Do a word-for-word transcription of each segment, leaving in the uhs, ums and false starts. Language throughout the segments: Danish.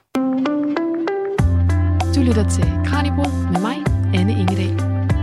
Du lytter til Kraniebrud med mig, Anne Ingedal.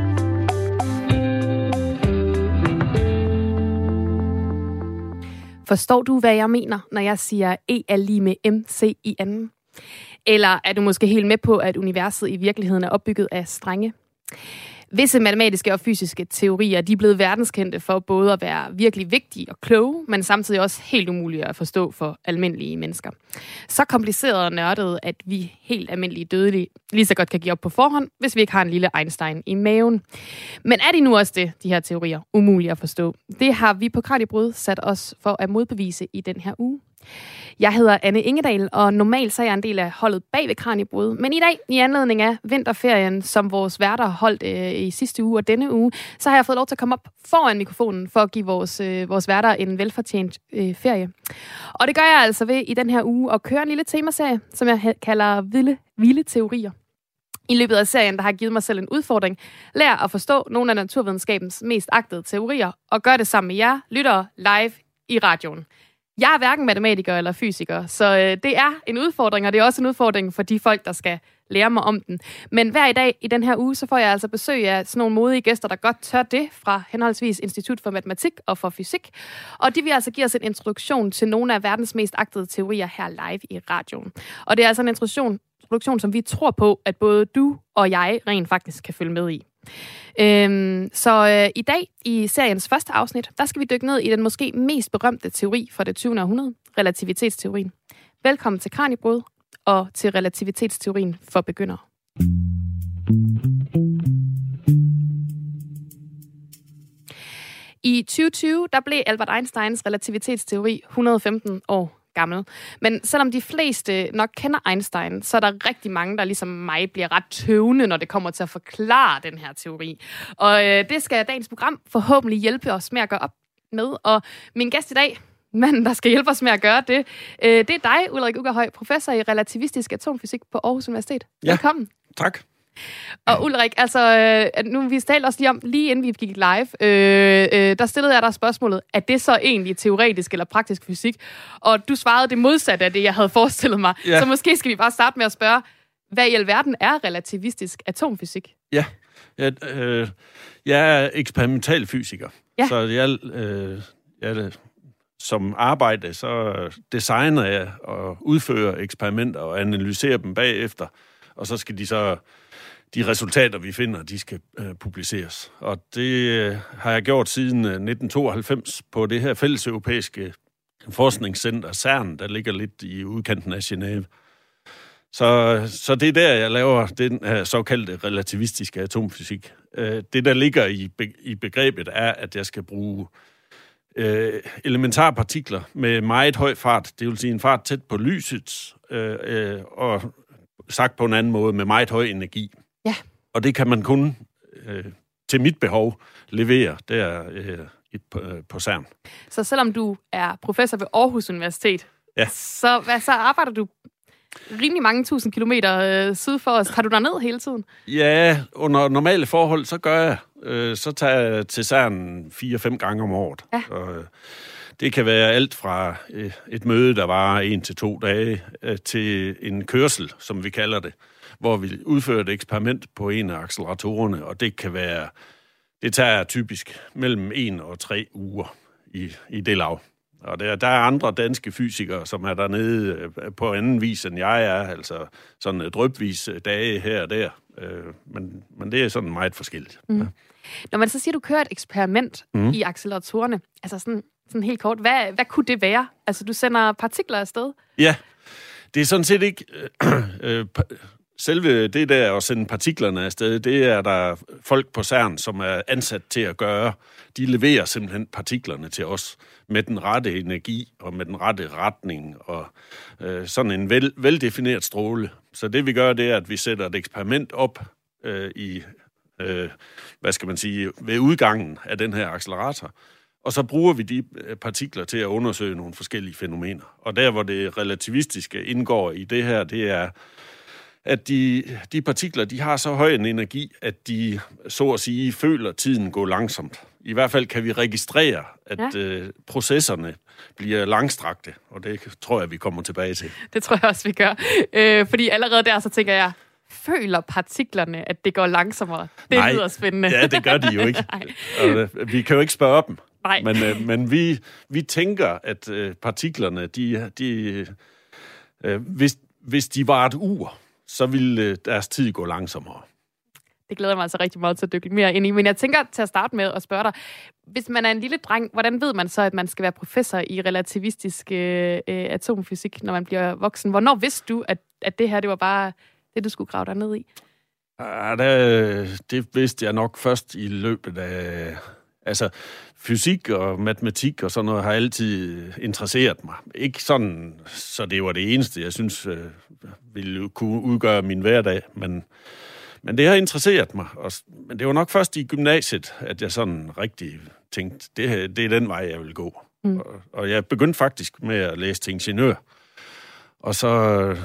Forstår du, hvad jeg mener, når jeg siger E er lige med M C i anden? Eller er du måske helt med på, at universet i virkeligheden er opbygget af strenge? Visse matematiske og fysiske teorier de er blevet verdenskendte for både at være virkelig vigtige og kloge, men samtidig også helt umulige at forstå for almindelige mennesker. Så kompliceret og nørdet, at vi helt almindelige dødelige lige så godt kan give op på forhånd, hvis vi ikke har en lille Einstein i maven. Men er de nu også det, de her teorier, umulige at forstå? Det har vi på Kraniebrud sat os for at modbevise i den her uge. Jeg hedder Anne Ingedal, og normalt så er jeg en del af holdet bag ved Kraniebrud. Men i dag, i anledning af vinterferien, som vores værter har holdt øh, i sidste uge og denne uge, så har jeg fået lov til at komme op foran mikrofonen for at give vores, øh, vores værter en velfortjent øh, ferie. Og det gør jeg altså ved i den her uge at køre en lille temaserie, som jeg kalder Vilde, Vilde Teorier. I løbet af serien, der har givet mig selv en udfordring. Lær at forstå nogle af naturvidenskabens mest agtede teorier, og gør det sammen med jer, lyttere, live i radioen. Jeg er hverken matematiker eller fysiker, så øh, det er en udfordring, og det er også en udfordring for de folk, der skal lære mig om den. Men hver i dag i den her uge, så får jeg altså besøg af sådan nogle modige gæster, der godt tør det, fra henholdsvis Institut for Matematik og for Fysik. Og de vil altså give os en introduktion til nogle af verdens mest agtede teorier her live i radioen. Og det er altså en introduktion, introduktion som vi tror på, at både du og jeg rent faktisk kan følge med i. Øhm, så øh, i dag, i seriens første afsnit, der skal vi dykke ned i den måske mest berømte teori fra det tyvende århundrede, relativitetsteorien. Velkommen til Kraniebrud og til relativitetsteorien for begyndere. I tyve tyve, der blev Albert Einsteins relativitetsteori et hundrede og femten år gammel. Men selvom de fleste nok kender Einstein, så er der rigtig mange, der ligesom mig bliver ret tøvende, når det kommer til at forklare den her teori. Og øh, det skal dagens program forhåbentlig hjælpe os med at gøre op med. Og min gæst i dag, manden, der skal hjælpe os med at gøre det, øh, det er dig, Ulrik Ukkerhøj, professor i relativistisk atomfysik på Aarhus Universitet. Ja, velkommen. Tak. Og Ulrik, altså, øh, nu vi talte også lige om, lige inden vi gik live, øh, øh, der stillede jeg dig spørgsmålet, er det så egentlig teoretisk eller praktisk fysik? Og du svarede det modsatte af det, jeg havde forestillet mig. Ja. Så måske skal vi bare starte med at spørge, hvad i alverden er relativistisk atomfysik? Ja, jeg, øh, jeg er eksperimental fysiker, ja. så jeg, øh, jeg som arbejde, så designer jeg og udfører eksperimenter og analyserer dem bagefter, og så skal de så de resultater, vi finder, de skal øh, publiceres. Og det øh, har jeg gjort siden øh, nitten tooghalvfems på det her fælles europæiske forskningscenter CERN, der ligger lidt i udkanten af Genève. Så, så det er der, jeg laver den her såkaldte relativistiske atomfysik. Øh, det, der ligger i, be, i begrebet, er, at jeg skal bruge øh, elementare partikler med meget høj fart, det vil sige en fart tæt på lyset, øh, øh, og sagt på en anden måde, med meget høj energi. Ja. Og det kan man kun, øh, til mit behov, levere der øh, på, øh, på CERN. Så selvom du er professor ved Aarhus Universitet, ja. så, hvad, så arbejder du rimelig mange tusind kilometer øh, syd for os. Tager du der ned hele tiden? Ja, under normale forhold, så gør jeg. Øh, så tager jeg til CERN fire-fem gange om året. Ja. Og, øh, det kan være alt fra øh, et møde, der varer en til to dage, øh, til en kørsel, som vi kalder det, hvor vi udfører et eksperiment på en af acceleratorerne, og det kan være, det tager typisk mellem en og tre uger i, i det lav. Og der, der er andre danske fysikere, som er dernede på anden vis, end jeg er, altså sådan drypvis dage her og der, men, men det er sådan meget forskelligt. Mm. Ja. Når man så siger, at du kører et eksperiment mm. i acceleratorerne, altså sådan, sådan helt kort, hvad, hvad kunne det være? Altså, du sender partikler afsted? Ja, det er sådan set ikke... Øh, øh, Selve det der at sende partiklerne afsted, det er der folk på CERN, som er ansat til at gøre. De leverer simpelthen partiklerne til os med den rette energi og med den rette retning og øh, sådan en vel, veldefineret stråle. Så det vi gør, det er, at vi sætter et eksperiment op øh, i, øh, hvad skal man sige, ved udgangen af den her accelerator. Og så bruger vi de partikler til at undersøge nogle forskellige fænomener. Og der, hvor det relativistiske indgår i det her, det er at de, de partikler, de har så høj en energi, at de, så at sige, føler tiden gå langsomt i hvert fald kan vi registrere, at ja. øh, processerne bliver langstrakte, og det tror jeg, vi kommer tilbage til. Det tror jeg også, vi gør. Øh, fordi allerede der, så tænker jeg, føler partiklerne, at det går langsommere? Det Nej, lyder spændende. Ja, det gør de jo ikke. Og, vi kan jo ikke spørge dem. Nej. Men, øh, men vi, vi tænker, at øh, partiklerne, de, de, øh, hvis, hvis de var et ur, så ville øh, deres tid gå langsommere. Det glæder mig altså rigtig meget til at dykke mere ind i. Men jeg tænker til at starte med at spørge dig, hvis man er en lille dreng, hvordan ved man så, at man skal være professor i relativistisk øh, atomfysik, når man bliver voksen? Hvornår vidste du, at, at det her, det var bare det, du skulle grave dig ned i? Ja, det, det vidste jeg nok først i løbet af... Altså, fysik og matematik og sådan noget har altid interesseret mig. Ikke sådan, så det var det eneste, jeg synes øh, ville kunne udgøre min hverdag, men, men det har interesseret mig. Og, men det var nok først i gymnasiet, at jeg sådan rigtig tænkte, det, det er den vej, jeg vil gå. Mm. Og, og jeg begyndte faktisk med at læse til ingeniør. Og så,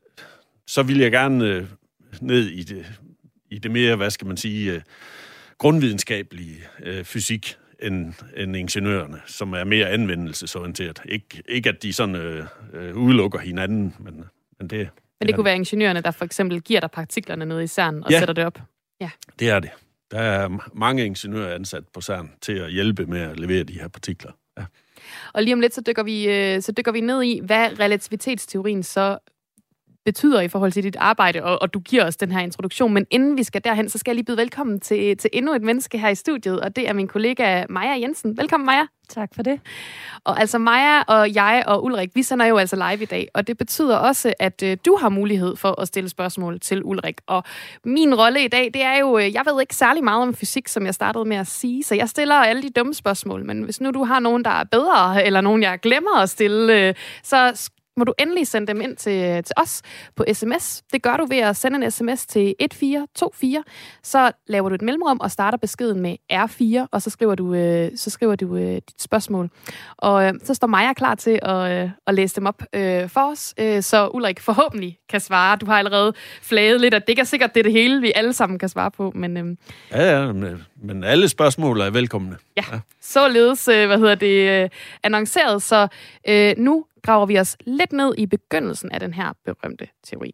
så ville jeg gerne øh, ned i det, i det mere, hvad skal man sige... Øh, grundvidenskabelige øh, fysik end, end ingeniørerne, som er mere anvendelsesorienteret. Ik- ikke at de sådan øh, øh, udelukker hinanden, men, men det... Men det, det kunne være ingeniørerne, der for eksempel giver dig partiklerne nede i CERN og ja, sætter det op? Ja, det er det. Der er mange ingeniører ansat på CERN til at hjælpe med at levere de her partikler. Ja. Og lige om lidt, så dykker vi, øh, så dykker vi ned i, hvad relativitetsteorien så betyder i forhold til dit arbejde, og, og du giver os den her introduktion. Men inden vi skal derhen, så skal jeg lige byde velkommen til, til endnu et menneske her i studiet, og det er min kollega Maja Jensen. Velkommen, Maja. Tak for det. Og altså Maja og jeg og Ulrik, vi sender jo altså live i dag, og det betyder også, at øh, du har mulighed for at stille spørgsmål til Ulrik. Og min rolle i dag, det er jo, øh, jeg ved ikke særlig meget om fysik, som jeg startede med at sige, så jeg stiller alle de dumme spørgsmål, men hvis nu du har nogen, der er bedre, eller nogen, jeg glemmer at stille, øh, så må du endelig sende dem ind til, til os på sms. Det gør du ved at sende en sms til et fire to fire. Så laver du et mellemrum og starter beskeden med R fire, og så skriver du, øh, så skriver du øh, dit spørgsmål. Og øh, så står Maja klar til at, øh, at læse dem op øh, for os, øh, så Ulrik forhåbentlig kan svare. Du har allerede flaget lidt, at det ikke er sikkert, det er det hele, vi alle sammen kan svare på. Men, øh, ja, ja, men alle spørgsmål er velkomne. Ja, ja. Således, øh, hvad hedder det, øh, annonceret, så øh, nu graver vi os lidt ned i begyndelsen af den her berømte teori.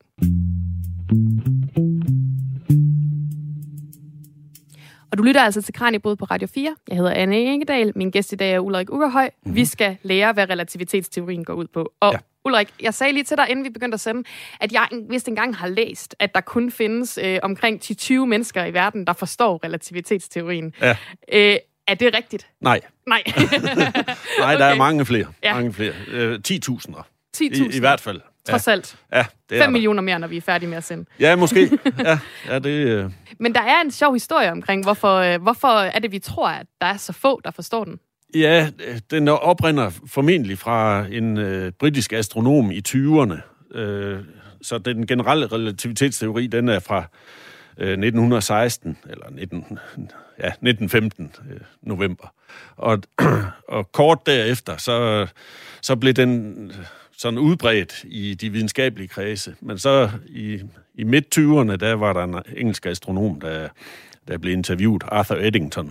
Og du lytter altså til Kraniebrud på Radio fire. Jeg hedder Anne Engedal. Min gæst i dag er Ulrik Ugerhøj. Mm-hmm. Vi skal lære, hvad relativitetsteorien går ud på. Og ja. Ulrik, jeg sagde lige til dig, inden vi begyndte at sende, at jeg vist engang har læst, at der kun findes øh, omkring ti til tyve mennesker i verden, der forstår relativitetsteorien. Ja. Øh, Er det rigtigt? Nej. Nej. Nej, der okay. er mange flere. Ja. Mange flere. Øh, ti tusinder. ti tusind? I, I hvert fald. Trods alt. Ja, det er fem millioner mere, når vi er færdige med at sende. Ja, måske. Ja, ja det... Øh... Men der er en sjov historie omkring, hvorfor, øh, hvorfor er det, vi tror, at der er så få, der forstår den? Ja, den oprinder formentlig fra en øh, britisk astronom i tyverne. Øh, så den generelle relativitetsteori, den er fra øh, nitten seksten, eller nitten, ja, nitten femten øh, november. Og, og kort derefter, så, så blev den sådan udbredt i de videnskabelige kredse. Men så i, i midt-tyverne, der var der en engelsk astronom, der, der blev interviewet, Arthur Eddington.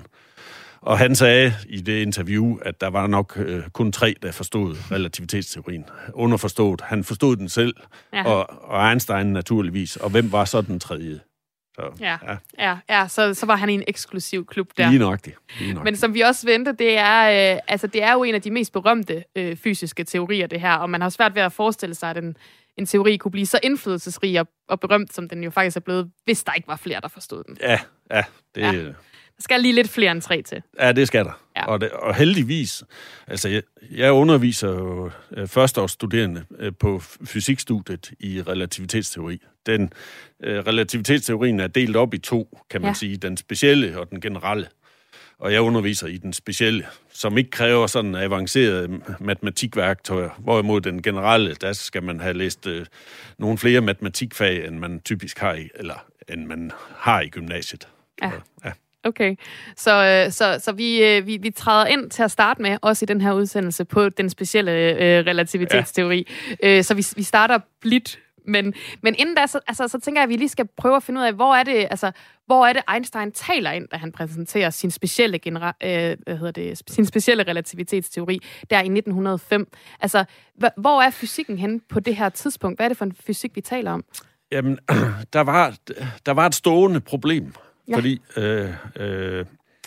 Og han sagde i det interview, at der var nok øh, kun tre, der forstod relativitetsteorien. Underforstået. Han forstod den selv, og, og Einstein naturligvis. Og hvem var så den tredje? Så, ja, ja. ja, ja så, så var han i en eksklusiv klub der. Lige nøjagtigt. Lige nøjagtigt. Men som vi også venter, det er, øh, altså, det er jo en af de mest berømte øh, fysiske teorier, det her. Og man har svært ved at forestille sig, at en, en teori kunne blive så indflydelsesrig og, og berømt, som den jo faktisk er blevet, hvis der ikke var flere, der forstod den. Ja, ja. Det ja. Der skal lige lidt flere end tre til. Ja, det skal der. Ja. Og, det, og heldigvis, altså jeg, jeg underviser jo øh, førsteårsstuderende øh, på fysikstudiet i relativitetsteori. Den øh, relativitetsteorien er delt op i to, kan man ja. sige, den specielle og den generelle. Og jeg underviser i den specielle, som ikke kræver sådan avancerede matematikværktøjer, hvorimod den generelle, der skal man have læst øh, nogle flere matematikfag, end man typisk har i, eller end man har i gymnasiet. Ja. Så, ja. Okay, så, så, så vi, vi, vi træder ind til at starte med, også i den her udsendelse, på den specielle øh, relativitetsteori. Ja. Øh, så vi, vi starter blidt Men, men inden da, så, altså, så tænker jeg, at vi lige skal prøve at finde ud af, hvor er det, altså, hvor er det Einstein taler ind, da han præsenterer sin specielle, genera- øh, hvad hedder det, sin specielle relativitetsteori der i nitten hundrede og fem. Altså, hvor er fysikken henne på det her tidspunkt? Hvad er det for en fysik, vi taler om? Jamen, der var, der var et stående problem, ja. fordi øh, øh,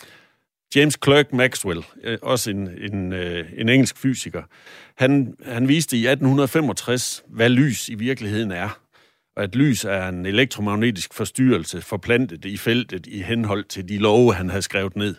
James Clerk Maxwell, øh, også en, en, øh, en engelsk fysiker, han, han viste i atten femogtres, hvad lys i virkeligheden er. Og at lys er en elektromagnetisk forstyrrelse forplantet i feltet i henhold til de love, han havde skrevet ned.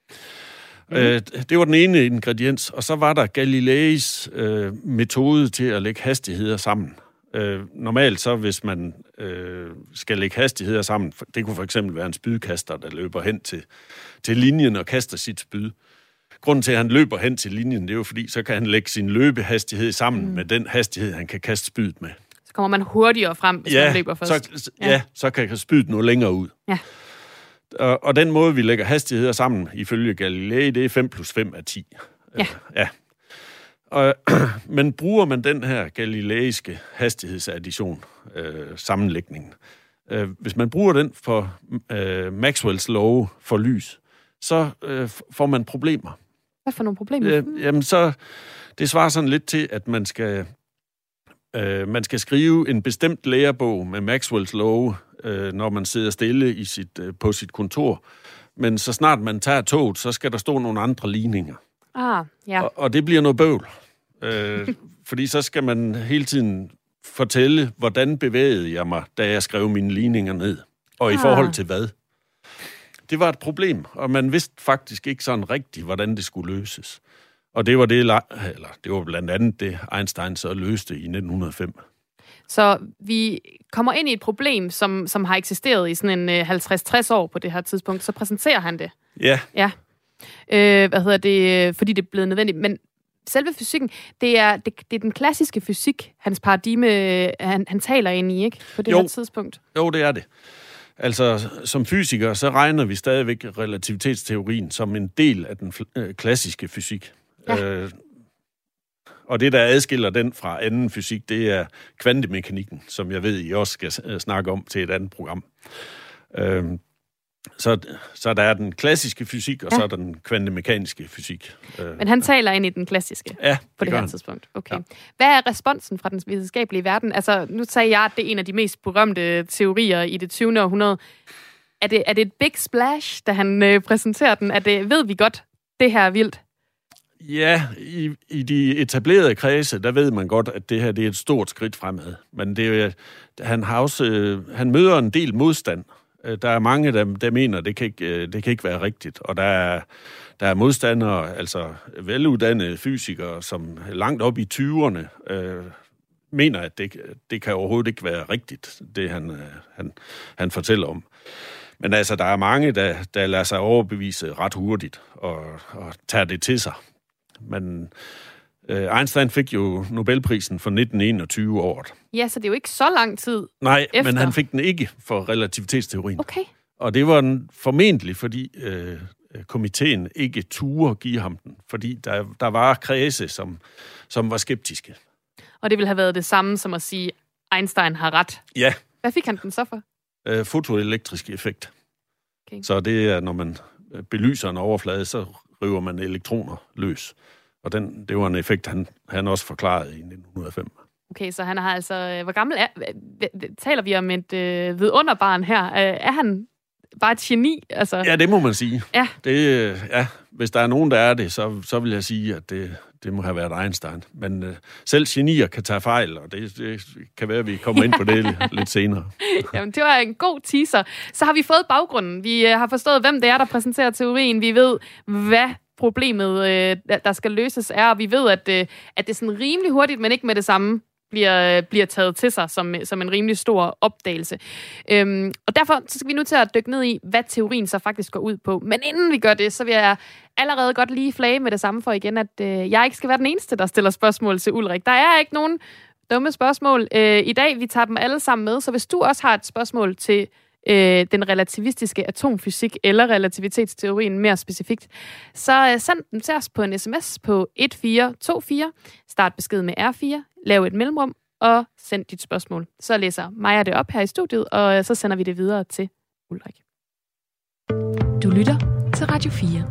Mm. Øh, det var den ene ingrediens, og så var der Galileis øh, metode til at lægge hastigheder sammen. Øh, normalt så, hvis man øh, skal lægge hastigheder sammen, det kunne for eksempel være en spydkaster, der løber hen til, til linjen og kaster sit spyd. Grunden til, at han løber hen til linjen, det er jo fordi, så kan han lægge sin løbehastighed sammen mm. med den hastighed, han kan kaste spydet med. Så kommer man hurtigere frem, hvis ja, man løber først. Så, ja. ja, så kan spydet nå længere ud. Ja. Og, og den måde, vi lægger hastigheder sammen, ifølge Galilei, det er fem plus fem er ti. Ja. Uh, ja. Og, men bruger man den her galileiske hastighedsaddition, øh, sammenlægningen, øh, hvis man bruger den for øh, Maxwells love for lys, så øh, får man problemer. Hvad for nogle problemer? Øh, jamen så, det svarer sådan lidt til, at man skal, øh, man skal skrive en bestemt lærebog med Maxwells love, øh, når man sidder stille i sit, øh, på sit kontor. Men så snart man tager toget, så skal der stå nogle andre ligninger. Ah, ja. Og, og det bliver noget bøvl. Øh, fordi så skal man hele tiden fortælle, hvordan bevægede jeg mig, da jeg skrev mine ligninger ned. Og i ah. forhold til hvad. Det var et problem, og man vidste faktisk ikke sådan rigtigt, hvordan det skulle løses. Og det var, det, eller det var blandt andet det, Einstein så løste i nitten hundrede og fem. Så vi kommer ind i et problem, som, som har eksisteret i sådan en halvtreds til tres år på det her tidspunkt. Så præsenterer han det. Ja. Ja. Øh, hvad hedder det? Fordi det er blevet nødvendigt. Men selve fysikken, det er, det, det er den klassiske fysik, hans paradigme, han, han taler ind i, ikke? På det jo. her tidspunkt. Jo, det er det. Altså, som fysikere, så regner vi stadigvæk relativitetsteorien som en del af den øh, klassiske fysik. Ja. Øh, og det, der adskiller den fra anden fysik, det er kvantemekanikken, som jeg ved, I også skal snakke om til et andet program. Øh, så, så der er den klassiske fysik, og ja. så er der den kvantemekaniske fysik. Øh, Men han taler ind i den klassiske ja, på det, det her han. tidspunkt. Okay. Ja. Hvad er responsen fra den videnskabelige verden? Altså, nu sagde jeg, at det er en af de mest berømte teorier i det tyvende århundrede. Er det, er det et big splash, da han øh, præsenterer den? Er det, ved vi godt, det her er vildt? Ja, i, i de etablerede kredse, der ved man godt, at det her det er et stort skridt fremad. Men det er, han, har også, øh, han møder en del modstand. Der er mange, der, der mener, at det kan, ikke, det kan ikke være rigtigt. Og der er, der er modstandere, altså veluddannede fysikere, som langt op i tyverne øh, mener, at det, det kan overhovedet ikke være rigtigt, det han, han, han fortæller om. Men altså, der er mange, der, der lader sig overbevise ret hurtigt og, og tager det til sig. Men øh, Einstein fik jo Nobelprisen for nitten enogtyve året. Ja, så det er jo ikke så lang tid. Nej, efter. Men han fik den ikke for relativitetsteorien. Okay. Og det var den formentlig, fordi øh, komiteen ikke turde give ham den, fordi der, der var kredse, som, som var skeptiske. Og det ville have været det samme som at sige, Einstein har ret. Ja. Hvad fik han den så for? Øh, fotoelektrisk effekt. Okay. Så det er, når man belyser en overflade, så river man elektroner løs. Og den, det var en effekt, han, han også forklarede i nitten hundrede og fem. Okay, så han har altså... Hvor gammel er... Taler vi om et øh, vidunderbarn her? Er han bare et geni? Altså... Ja, det må man sige. Ja. Det, ja, hvis der er nogen, der er det, så, så vil jeg sige, at det, det må have været Einstein. Men øh, selv genier kan tage fejl, og det, det kan være, at vi kommer ind på det lidt senere. Jamen, det var en god teaser. Så har vi fået baggrunden. Vi øh, har forstået, hvem det er, der præsenterer teorien. Vi ved, hvad problemet, øh, der skal løses, er, og vi ved, at, øh, at det er sådan rimelig hurtigt, men ikke med det samme, bliver, bliver taget til sig som, som en rimelig stor opdagelse. Øhm, og derfor så skal vi nu til at dykke ned i, hvad teorien så faktisk går ud på. Men inden vi gør det, så vil jeg allerede godt lige flage med det samme for igen, at øh, jeg ikke skal være den eneste, der stiller spørgsmål til Ulrik. Der er ikke nogen dumme spørgsmål øh, i dag. Vi tager dem alle sammen med, så hvis du også har et spørgsmål til øh, den relativistiske atomfysik eller relativitetsteorien mere specifikt, så øh, send dem til os på en sms på et fire to fire. Start besked med R fire, lav et mellemrum, og send dit spørgsmål. Så læser Maja det op her i studiet, og så sender vi det videre til Ulrik. Du lytter til Radio fire.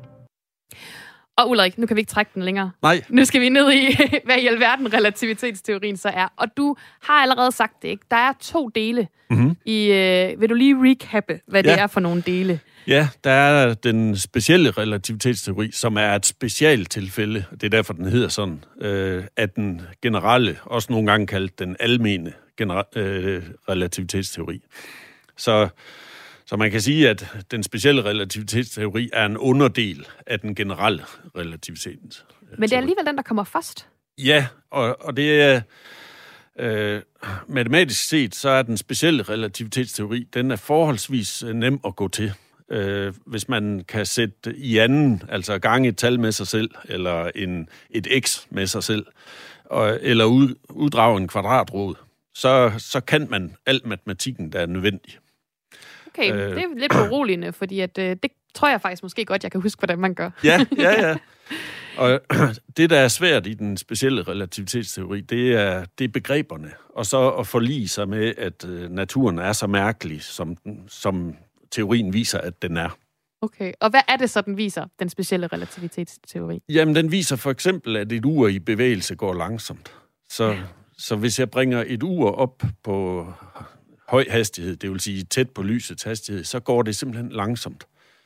Og Ulrik, nu kan vi ikke trække den længere. Nej. Nu skal vi ned i, hvad i alverden relativitetsteorien så er. Og du har allerede sagt det, ikke? Der er to dele. Mm-hmm. I, øh, vil du lige recappe, hvad ja. det er for nogle dele? Ja, der er den specielle relativitetsteori, som er et specialtilfælde, det er derfor, den hedder sådan, øh, at den generelle, også nogle gange kaldt den almene genera- øh, relativitetsteori. Så, så man kan sige, at den specielle relativitetsteori er en underdel af den generelle relativitet. Men det er alligevel den, der kommer først. Ja, og, og det er... Øh, matematisk set, så er den specielle relativitetsteori, den er forholdsvis nem at gå til. Øh, hvis man kan sætte i anden, altså gange et tal med sig selv, eller en, et x med sig selv, og, eller ud, uddrage en kvadratrod, så, så kan man alt matematikken, der er nødvendig. Okay, øh, det er lidt beroligende, fordi at, øh, det tror jeg faktisk måske godt, jeg kan huske, hvordan man gør. Ja, ja, ja. Og det, der er svært i den specielle relativitetsteori, det er, det er begreberne, og så at forlige sig med, at øh, naturen er så mærkelig, som, som teorien viser, at den er. Okay, og hvad er det så, den viser, den specielle relativitetsteori? Jamen, den viser for eksempel, at et ur i bevægelse går langsomt. Så, ja. så hvis jeg bringer et ur op på høj hastighed, det vil sige tæt på lysets hastighed, så går det simpelthen langsomt.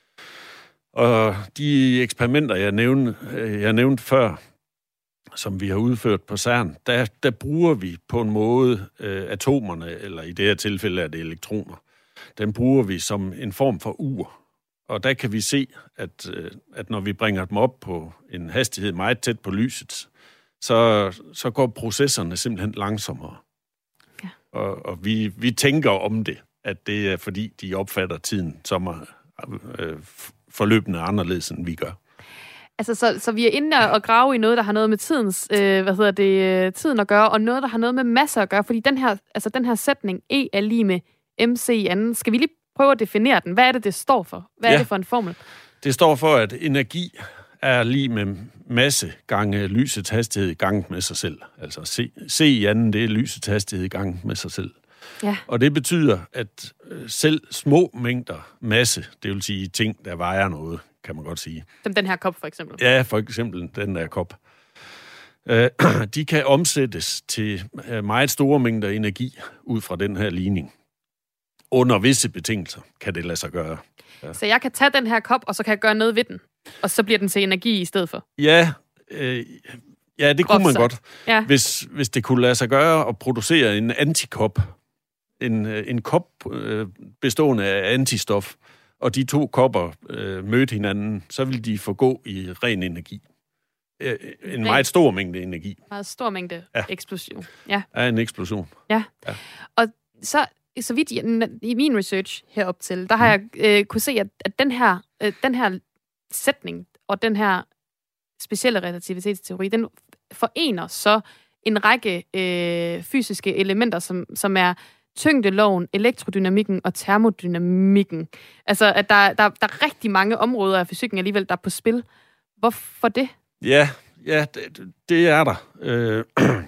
Og de eksperimenter, jeg nævnte, jeg nævnte før, som vi har udført på CERN, der, der bruger vi på en måde øh, atomerne, eller i det her tilfælde er det elektroner, den bruger vi som en form for ur. Og der kan vi se, at, øh, at når vi bringer dem op på en hastighed meget tæt på lyset, så, så går processerne simpelthen langsommere. Ja. Og, og vi, vi tænker om det, at det er fordi, de opfatter tiden som øh, forløbende anderledes, end vi gør. Altså, så, så vi er inde og grave i noget, der har noget med tidens, øh, hvad hedder det, tiden at gøre, og noget, der har noget med masser at gøre, fordi den her, altså den her sætning, E er lige med M C i anden, skal vi lige prøve at definere den? Hvad er det, det står for? Hvad ja. er det for en formel? Det står for, at energi er lige med masse gange lysets hastighed gange med sig selv. Altså C, C i anden, det er lysets hastighed gange med sig selv. Ja. Og det betyder, at selv små mængder masse, det vil sige ting, der vejer noget, kan man godt sige. Som den her kop, for eksempel? Ja, for eksempel den der kop. De kan omsættes til meget store mængder energi ud fra den her ligning. Under visse betingelser kan det lade sig gøre. Ja. Så jeg kan tage den her kop, og så kan jeg gøre noget ved den, og så bliver den til energi i stedet for? Ja, øh, ja det kunne man så. godt. Ja. Hvis, hvis det kunne lade sig gøre at producere en antikop, en, en kop øh, bestående af antistof, og de to kopper øh, mødte hinanden, så ville de forgå i ren energi. Øh, en ren. meget stor mængde energi. Meget stor mængde ja. eksplosion. Ja, ja en eksplosion. Ja, ja. Og så... Så vidt i min research herop til, der har jeg øh, kunne se, at, at den, her, øh, den her sætning og den her specielle relativitetsteori, den forener så en række øh, fysiske elementer, som, som er tyngdeloven, elektrodynamikken og termodynamikken. Altså, at der, der, der er rigtig mange områder af fysikken alligevel, der er på spil. Hvorfor det? Ja, ja det, det er der. Øh,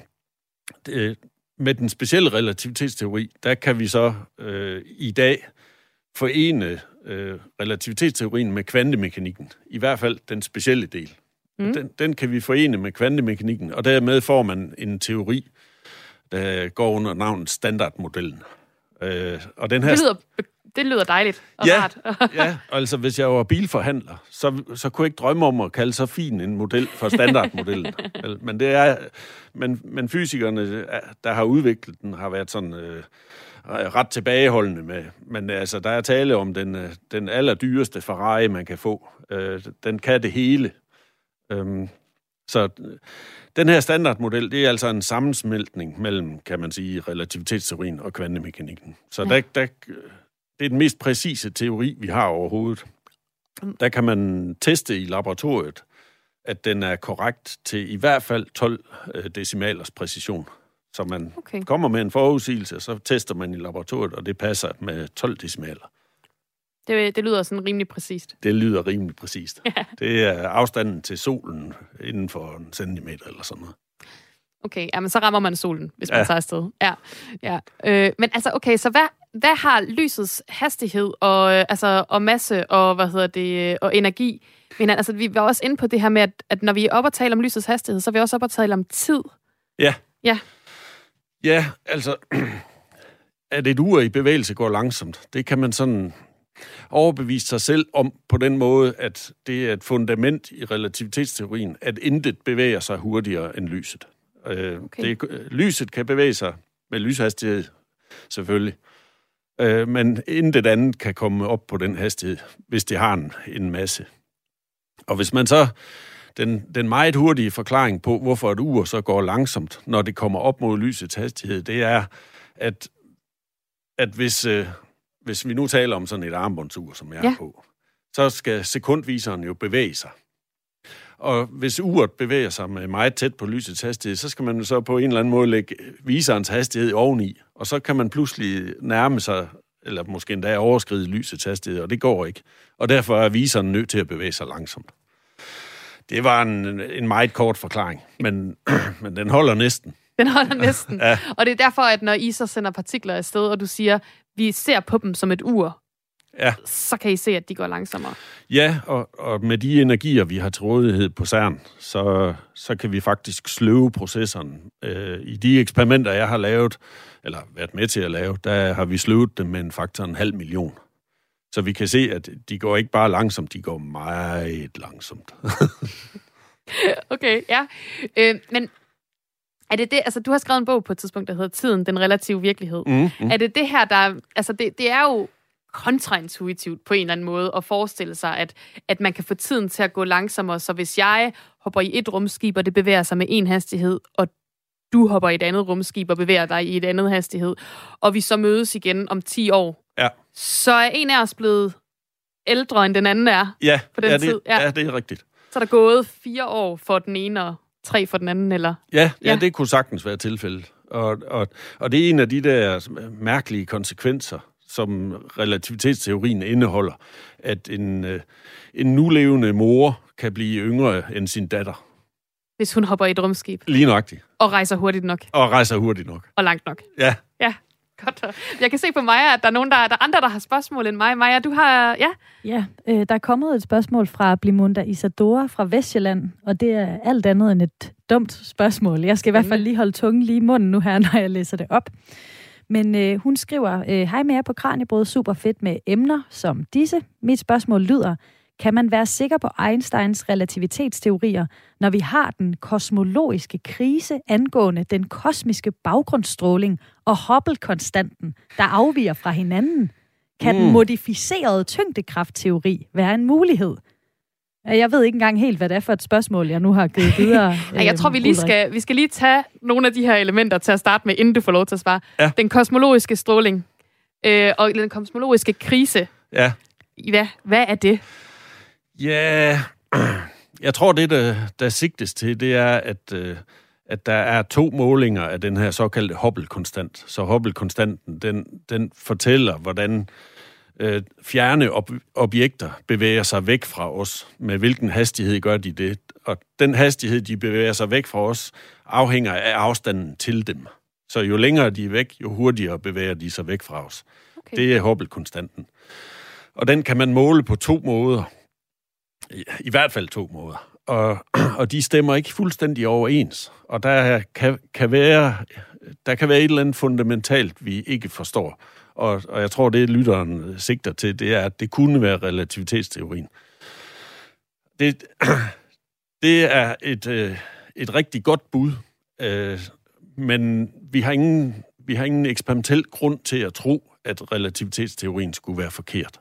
det, Med den specielle relativitetsteori, der kan vi så øh, i dag forene øh, relativitetsteorien med kvantemekanikken. I hvert fald den specielle del. Mm. Den, den kan vi forene med kvantemekanikken, og dermed får man en teori, der går under navnet standardmodellen. Øh, og den her det, lyder, det lyder dejligt og ja, rart. ja, altså hvis jeg var bilforhandler, så, så kunne jeg ikke drømme om at kalde så fin en model for standardmodellen. men det er, men, men fysikerne, der har udviklet den, har været sådan øh, ret tilbageholdende med. Men altså, der er tale om den, den allerdyreste Ferrari, man kan få. Øh, den kan det hele. Øhm, så den her standardmodel, det er altså en sammensmeltning mellem, kan man sige, relativitetsteorien og kvantemekanikken. Så ja. der, der, det er den mest præcise teori, vi har overhovedet. Der kan man teste i laboratoriet, at den er korrekt til i hvert fald tolv decimalers præcision. Så man okay. kommer med en forudsigelse, så tester man i laboratoriet, og det passer med tolv decimaler. Det, det lyder sådan rimelig præcist. Det lyder rimelig præcist. Ja. Det er afstanden til solen inden for en centimeter eller sådan noget. Okay, jamen så rammer man solen, hvis man Ja. tager afsted. Ja, ja. Øh, men altså, okay, så hvad, hvad har lysets hastighed og, øh, altså, og masse og, hvad hedder det, og energi? Men altså, vi var også inde på det her med, at, at når vi er oppe og tale om lysets hastighed, så er vi også oppe og tale om tid. Ja. Ja. Ja, altså, at et ur i bevægelse går langsomt, det kan man sådan overbevise sig selv om på den måde, at det er et fundament i relativitetsteorien, at intet bevæger sig hurtigere end lyset. Øh, Okay. det, lyset kan bevæge sig med lyshastighed, selvfølgelig. Øh, men intet andet kan komme op på den hastighed, hvis det har en, en masse. Og hvis man så... Den, den meget hurtige forklaring på, hvorfor et ur så går langsomt, når det kommer op mod lysets hastighed, det er, at, at hvis, øh, hvis vi nu taler om sådan et armbåndsur, som jeg Ja. er på, så skal sekundviseren jo bevæge sig. Og hvis uret bevæger sig med meget tæt på lysets hastighed, så skal man så på en eller anden måde lægge viserens hastighed oveni, og så kan man pludselig nærme sig, eller måske endda overskride lysets hastighed, og det går ikke. Og derfor er viseren nødt til at bevæge sig langsomt. Det var en, en meget kort forklaring, men, men den holder næsten. Den holder næsten. Ja. Og det er derfor, at når I så sender partikler afsted, og du siger, vi ser på dem som et ur, Ja, så kan I se, at de går langsommere. ja og, og med de energier, vi har til rådighed på CERN, så, så kan vi faktisk sløve processerne. Øh, I de eksperimenter, jeg har lavet, eller været med til at lave, der har vi sløvet dem med en faktor en halv million. Så vi kan se, at de går ikke bare langsomt, de går meget langsomt. Okay, ja. Øh, men er det det, altså du har skrevet en bog på et tidspunkt, der hedder Tiden, den relative virkelighed. Mm, mm. Er det det her, der, altså det, det er jo kontraintuitivt på en eller anden måde at forestille sig, at, at man kan få tiden til at gå langsommere, så hvis jeg hopper i et rumskib, og det bevæger sig med en hastighed, og du hopper i et andet rumskib og bevæger dig i et andet hastighed, og vi så mødes igen om ti år, Ja, så er en af os blevet ældre, end den anden er ja, på den ja, tid. det, Ja. ja, det er rigtigt. Så er der gået fire år for den ene, og tre for den anden, eller? Ja, ja, Ja. det kunne sagtens være tilfældet. Og, og, og det er en af de der mærkelige konsekvenser, som relativitetsteorien indeholder, at en, øh, en nulevende mor kan blive yngre end sin datter. Hvis hun hopper i et rumskib Lige nøjagtigt. og rejser hurtigt nok Og rejser hurtigt nok. og langt nok. Ja. Ja, godt. Jeg kan se på Maja, at der er nogen, der, der er andre, der har spørgsmål end mig. Maja, du har... Ja? Ja, øh, der er kommet et spørgsmål fra Blimunda Isadora fra Vestjylland, og det er alt andet end et dumt spørgsmål. Jeg skal i hvert fald lige holde tungen lige i munden nu her, når jeg læser det op. Men øh, hun skriver, øh, hej med jer på Kraniebrød, super fedt med emner som disse. Mit spørgsmål lyder, kan man være sikker på Einsteins relativitetsteorier, når vi har den kosmologiske krise angående den kosmiske baggrundsstråling og Hubble-konstanten, der afviger fra hinanden? Kan mm. den modificerede tyngdekraftteori være en mulighed? Jeg ved ikke engang helt, hvad det er for et spørgsmål, jeg nu har givet videre. Ja, jeg tror, vi lige skal, vi skal lige tage nogle af de her elementer til at starte med, inden du får lov til at svare. Ja. Den kosmologiske stråling øh, og den kosmologiske krise. Ja. Hvad, hvad er det? Ja, jeg tror, det, der, der sigtes til, det er, at, øh, at der er to målinger af den her såkaldte Hubble-konstant. Så Hubble-konstanten, den, den fortæller, hvordan øh, fjerne ob- objekter bevæger sig væk fra os. Med hvilken hastighed gør de det? Og den hastighed, de bevæger sig væk fra os, afhænger af afstanden til dem. Så jo længere de er væk, jo hurtigere bevæger de sig væk fra os. Okay. Det er Hubble-konstanten. Og den kan man måle på to måder. I, i hvert fald to måder. Og, og de stemmer ikke fuldstændig overens. Og der kan, kan være, der kan være et eller andet fundamentalt, vi ikke forstår. Og, og jeg tror, det lytteren sigter til, det er, at det kunne være relativitetsteorien. Det, det er et, et rigtig godt bud, men vi har ingen, vi har ingen eksperimentel grund til at tro, at relativitetsteorien skulle være forkert.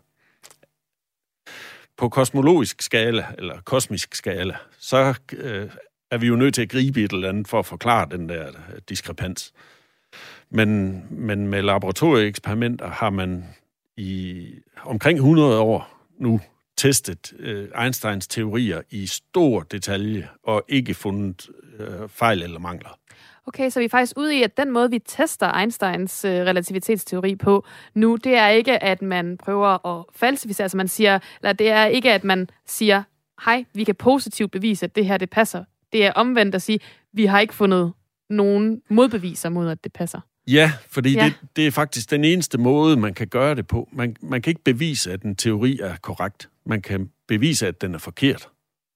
På kosmologisk skala, eller kosmisk skala, så øh, er vi jo nødt til at gribe et eller andet for at forklare den der diskrepans. Men, men med laboratorieeksperimenter har man i omkring hundrede år nu testet øh, Einsteins teorier i stor detalje og ikke fundet øh, fejl eller mangler. Okay, så vi er faktisk ude i, at den måde, vi tester Einsteins øh, relativitetsteori på nu, det er ikke, at man prøver at falsificere, altså man siger, eller det er ikke, at man siger, hej, vi kan positivt bevise, at det her, det passer. Det er omvendt at sige, vi har ikke fundet nogen modbeviser mod, at det passer. Ja, fordi ja. Det, det er faktisk den eneste måde, man kan gøre det på. Man, man kan ikke bevise, at en teori er korrekt. Man kan bevise, at den er forkert.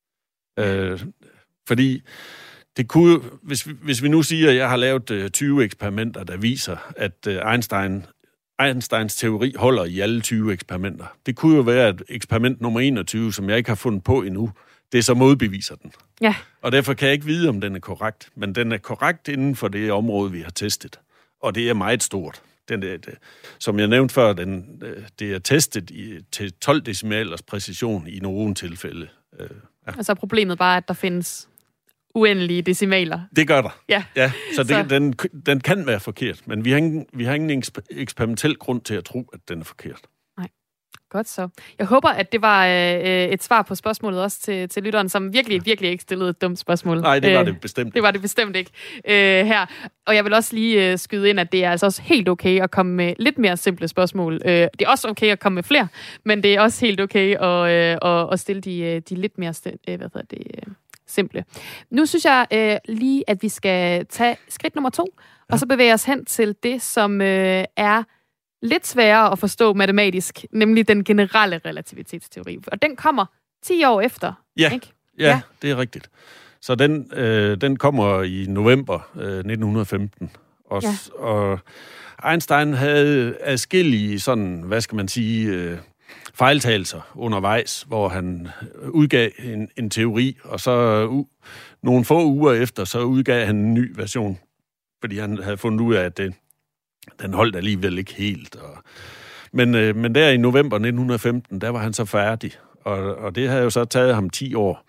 Øh, fordi det kunne, hvis, vi, hvis vi nu siger, at jeg har lavet uh, tyve eksperimenter, der viser, at uh, Einstein, Einsteins teori holder i alle tyve eksperimenter. Det kunne jo være, at eksperiment nummer enogtyve, som jeg ikke har fundet på endnu, det så modbeviser den. Ja. Og derfor kan jeg ikke vide, om den er korrekt. Men den er korrekt inden for det område, vi har testet. Og det er meget stort. Den er, det, som jeg nævnte før, den, det er testet i, til tolv decimalers præcision i nogle tilfælde. Øh, ja. Og så er problemet bare, at der findes uendelige decimaler. Det gør der. Ja. Ja, så, det, så den, den kan være forkert, men vi har ingen, vi har ingen eksperimentel grund til at tro, at den er forkert. Nej. Godt så. Jeg håber, at det var øh, et svar på spørgsmålet også til, til lytteren, som virkelig, virkelig ikke stillede et dumt spørgsmål. Nej, det var øh, det bestemt. Det var det bestemt ikke øh, her. Og jeg vil også lige øh, skyde ind, at det er altså også helt okay at komme med lidt mere simple spørgsmål. Øh, det er også okay at komme med flere, men det er også helt okay at, øh, at, at stille de, de lidt mere st- øh, hvad hedder det, øh, simple. Nu synes jeg øh, lige, at vi skal tage skridt nummer to, ja. og så bevæge os hen til det, som øh, er lidt sværere at forstå matematisk, nemlig den generelle relativitetsteori. Og den kommer ti år efter, ja. ikke? Ja, ja, det er rigtigt. Så den, øh, den kommer i november øh, nitten femten. Og, ja. og Einstein havde adskillige sådan, hvad skal man sige, øh, fejltagelser undervejs, hvor han udgav en, en teori, og så uh, nogle få uger efter, så udgav han en ny version, fordi han havde fundet ud af, at det, den holdt alligevel ikke helt. Og, men, øh, men der i november nitten femten, der var han så færdig, og, og det havde jo så taget ham ti år.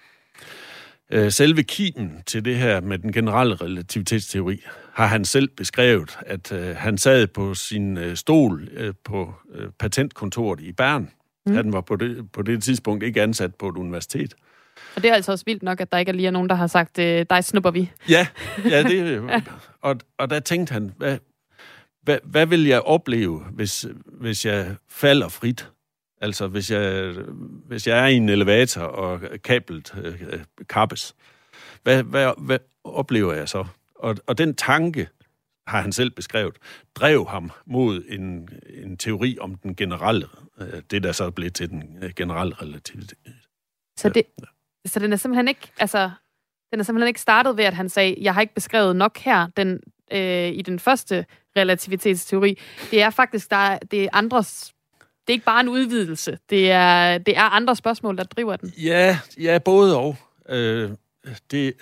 Øh, selve kimen til det her med den generelle relativitetsteori har han selv beskrevet, at øh, han sad på sin øh, stol øh, på øh, patentkontoret i Bern. Mm. Han var på det, på det tidspunkt ikke ansat på et universitet. Og det er altså også vildt nok, at der ikke er lige nogen, der har sagt, øh, dig snupper vi. Ja, ja, det, ja. Og, og der tænkte han, hvad, hvad, hvad vil jeg opleve, hvis, hvis jeg falder frit? Altså, hvis jeg, hvis jeg er i en elevator, og kablet øh, kappes. Hvad, hvad, hvad oplever jeg så? Og, og den tanke, har han selv beskrevet, drev ham mod en, en teori om den generelle, det der så blev til den generelle relativitet. Så, det, ja. så den er simpelthen ikke, altså, den er simpelthen ikke startet ved, at han sagde, jeg har ikke beskrevet nok her, den, øh, i den første relativitetsteori. Det er faktisk, der er, det er andres, det er ikke bare en udvidelse, det er, det er andre spørgsmål, der driver den. Ja, ja, både og. Øh, det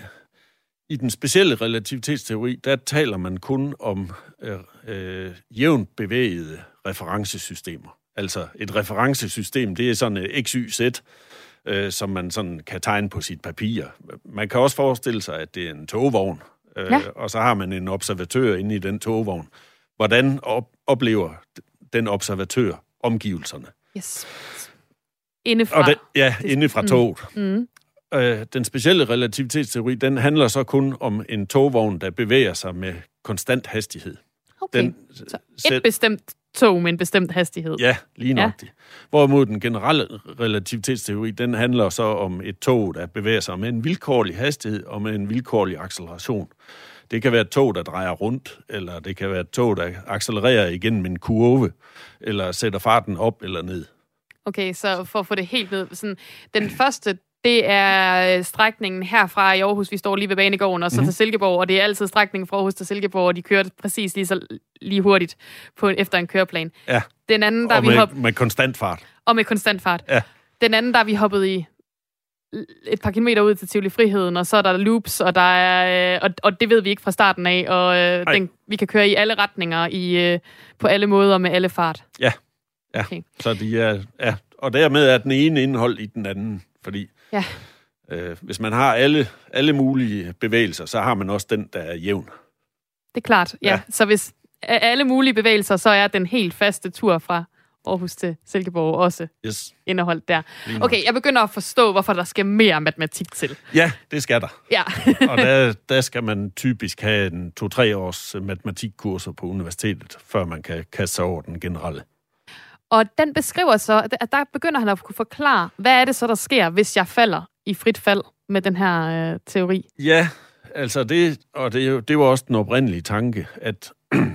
I den specielle relativitetsteori, der taler man kun om øh, øh, jævnt bevægede referencesystemer. Altså et referencesystem, det er sådan et X Y Z, øh, som man sådan kan tegne på sit papir. Man kan også forestille sig, at det er en togvogn, øh, ja. og så har man en observatør inde i den togvogn. Hvordan op- oplever den observatør omgivelserne? Yes. Indefra. Den, ja, indefra toget. Mm. Mm. Den specielle relativitetsteori, den handler så kun om en togvogn, der bevæger sig med konstant hastighed. Okay, den, så et selv... bestemt tog med en bestemt hastighed. Ja, lige nok det. Ja. Hvorimod den generelle relativitetsteori, den handler så om et tog, der bevæger sig med en vilkårlig hastighed og med en vilkårlig acceleration. Det kan være et tog, der drejer rundt, eller det kan være et tog, der accelererer igennem en kurve, eller sætter farten op eller ned. Okay, så for at få det helt ned, sådan, den første, det er strækningen herfra i Aarhus, vi står lige ved Banegården, og så mm. til Silkeborg, og det er altid strækningen fra Aarhus til Silkeborg, og de kører præcis lige, så, lige hurtigt på, efter en køreplan. Ja, den anden, der og med, vi hop... med konstant fart. Og med konstant fart. Ja. Den anden, der vi hoppet i et par kilometer ud til Tivoli Friheden, og så er der loops, og, der er, og, og det ved vi ikke fra starten af, og den, vi kan køre i alle retninger, i, på alle måder, med alle fart. Ja, ja. Okay. Så de er, ja. Og dermed er den ene indhold i den anden, fordi ja. øh, hvis man har alle, alle mulige bevægelser, så har man også den, der er jævn. Det er klart, ja. ja. Så hvis alle mulige bevægelser, så er den helt faste tur fra Aarhus til Silkeborg også yes. indeholdt der. Okay, jeg begynder at forstå, hvorfor der skal mere matematik til. Ja, det skal der. Ja. Og der, der skal man typisk have en to-tre års matematikkurser på universitetet, før man kan kaste sig over den generelle. Og den beskriver så, at der begynder han at kunne forklare, hvad er det så, der sker, hvis jeg falder i frit fald med den her øh, teori? Ja, altså det, og det, det var også den oprindelige tanke, at,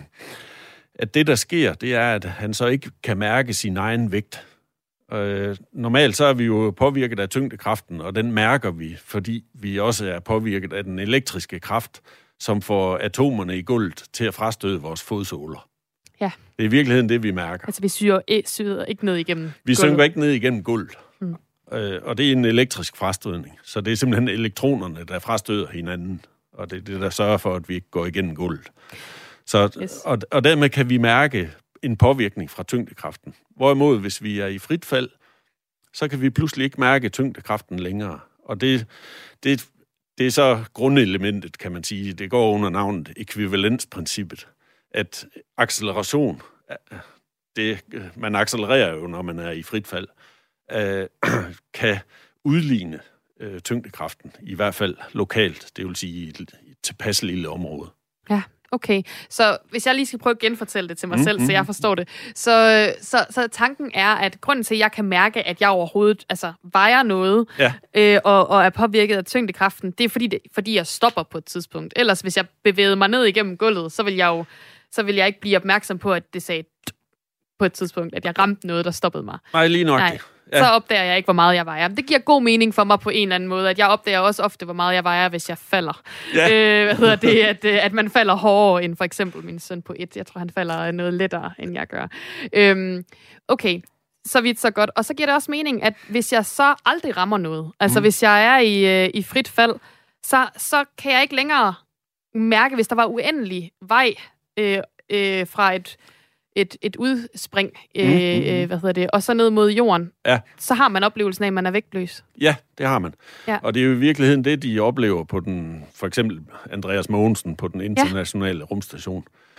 at det, der sker, det er, at han så ikke kan mærke sin egen vægt. Øh, normalt så er vi jo påvirket af tyngdekraften, og den mærker vi, fordi vi også er påvirket af den elektriske kraft, som får atomerne i gulvet til at frastøde vores fodsåler. Ja. Det er i virkeligheden det, vi mærker. Altså, vi syrer, syrer ikke ned igennem Vi gulvet. synker ikke ned igennem gulvet. Mm. Øh, og det er en elektrisk frastødning. Så det er simpelthen elektronerne, der frastøder hinanden. Og det er det, der sørger for, at vi ikke går igennem gulvet. Så, yes. og, og dermed kan vi mærke en påvirkning fra tyngdekraften. Hvorimod, hvis vi er i frit fald, så kan vi pludselig ikke mærke tyngdekraften længere. Og det, det, det er så grundelementet, kan man sige. Det går under navnet ekvivalensprincippet. At acceleration, det, man accelererer jo, når man er i frit fald, øh, kan udligne øh, tyngdekraften, i hvert fald lokalt, det vil sige i et, et tilpas lille område. Ja, okay. Så hvis jeg lige skal prøve at genfortælle det til mig mm, selv, mm, så jeg forstår det, så, så, så tanken er, at grunden til, at jeg kan mærke, at jeg overhovedet altså, vejer noget, ja. øh, og, og er påvirket af tyngdekraften, det er fordi, det, fordi jeg stopper på et tidspunkt. Ellers, hvis jeg bevægede mig ned igennem gulvet, så vil jeg jo så vil jeg ikke blive opmærksom på, at det sagde på et tidspunkt, at jeg ramte noget, der stoppede mig. Nej, lige nok. Nej. Ja. Så opdager jeg ikke, hvor meget jeg vejer. Det giver god mening for mig på en eller anden måde, at jeg opdager også ofte, hvor meget jeg vejer, hvis jeg falder. Ja. Øh, hvad hedder det? At, at man falder hårdere end for eksempel min søn på et. Jeg tror, han falder noget lettere, end jeg gør. Øhm, okay, så vidt så godt. Og så giver det også mening, at hvis jeg så aldrig rammer noget, altså mm. hvis jeg er i, i frit fald, så, så kan jeg ikke længere mærke, hvis der var uendelig vej øh, øh, fra et... Et, et udspring, øh, mm, mm. hvad hedder det, og så ned mod jorden, ja. Så har man oplevelsen af, at man er vægtløs. Ja, det har man. Ja. Og det er jo i virkeligheden det, de oplever på den, for eksempel Andreas Mogensen på den internationale ja. rumstation.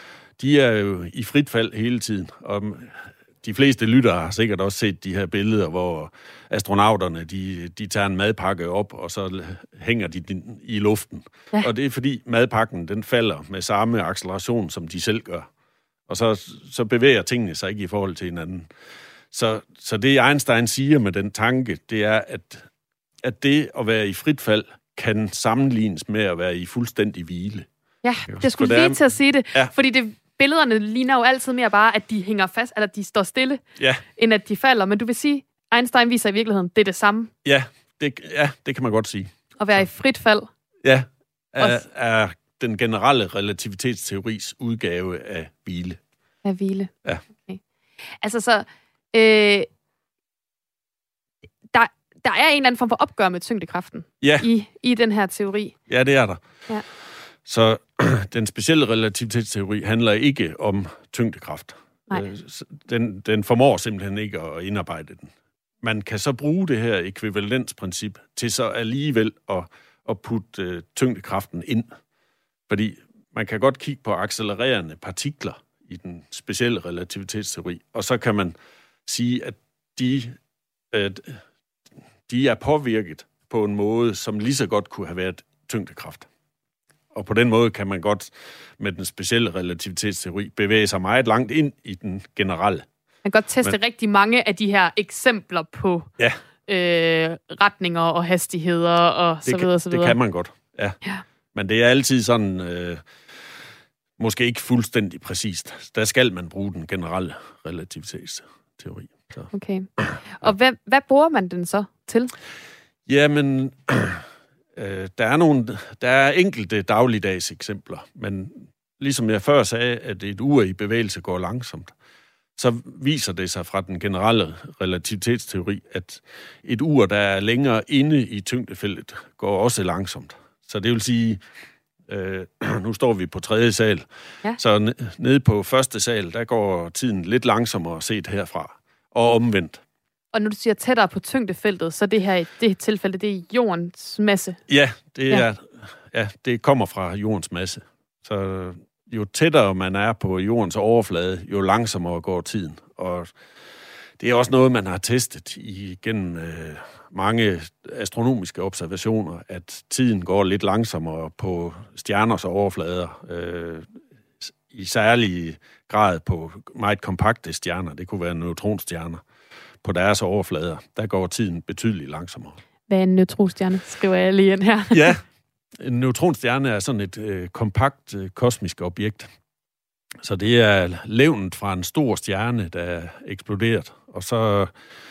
De er jo i frit fald hele tiden, og de fleste lyttere har sikkert også set de her billeder, hvor astronauterne, de, de tager en madpakke op, og så hænger de den i luften. Ja. Og det er fordi madpakken, den falder med samme acceleration, som de selv gør. Og så, så bevæger tingene sig ikke i forhold til hinanden. Så, så det Einstein siger med den tanke, det er, at, at det at være i frit fald kan sammenlignes med at være i fuldstændig hvile. Ja, jeg skulle lige er, til at sige det, ja. Fordi det, billederne ligner jo altid mere bare, at de hænger fast, eller de står stille, ja. End at de falder. Men du vil sige, Einstein viser i virkeligheden, det er det samme. Ja, det, ja, det kan man godt sige. At være så. I frit fald. Ja, er, er den generelle relativitetsteoris udgave af hvile. Af hvile. Ja. Okay. Altså så, øh, der, der er en eller anden form for opgør med tyngdekraften ja. i, i den her teori. Ja, det er der. Ja. Så den specielle relativitetsteori handler ikke om tyngdekraft. Nej. Den, den formår simpelthen ikke at indarbejde den. Man kan så bruge det her ekvivalensprincip til så alligevel at, at putte øh, tyngdekraften ind. Fordi man kan godt kigge på accelererende partikler i den specielle relativitetsteori, og så kan man sige, at de, at de er påvirket på en måde, som lige så godt kunne have været tyngdekraft. Og på den måde kan man godt med den specielle relativitetsteori bevæge sig meget langt ind i den generelle. Man kan godt teste Men, rigtig mange af de her eksempler på ja. øh, retninger og hastigheder og så videre, så videre. Det kan man godt, ja. ja. Men det er altid sådan, øh, måske ikke fuldstændig præcist. Der skal man bruge den generelle relativitetsteori. Så. Okay. Og hvad, hvad bruger man den så til? Jamen, øh, der er nogle, der er enkelte dagligdags eksempler, men ligesom jeg før sagde, at et ur i bevægelse går langsomt, så viser det sig fra den generelle relativitetsteori, at et ur, der er længere inde i tyngdefeltet, går også langsomt. Så det vil sige, øh, nu står vi på tredje sal, ja. Så nede på første sal, der går tiden lidt langsommere set herfra, og omvendt. Og når du siger tættere på tyngdefeltet, så det her det tilfælde, det er jordens masse? Ja, det, er, ja. Ja, det kommer fra jordens masse. Så jo tættere man er på jordens overflade, jo langsommere går tiden. Og det er også noget, man har testet igennem øh, mange astronomiske observationer, at tiden går lidt langsommere på stjerners overflader, øh, i særlig grad på meget kompakte stjerner. Det kunne være neutronstjerner. På deres overflader, der går tiden betydeligt langsommere. Hvad er en neutronstjerne, skriver jeg lige ind her. Ja, en neutronstjerne er sådan et øh, kompakt øh, kosmisk objekt. Så det er levnet fra en stor stjerne, der er eksploderet. Og så,